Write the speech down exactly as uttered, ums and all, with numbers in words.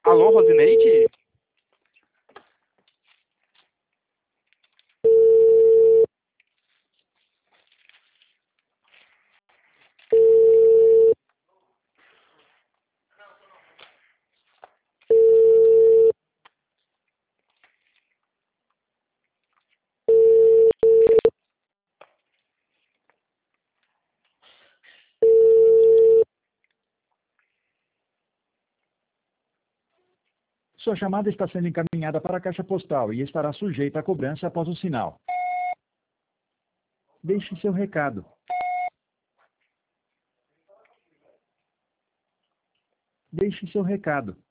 Alô, Rosineide? Sua chamada está sendo encaminhada para a caixa postal e estará sujeita a cobrança após o sinal. Deixe seu recado. Deixe seu recado.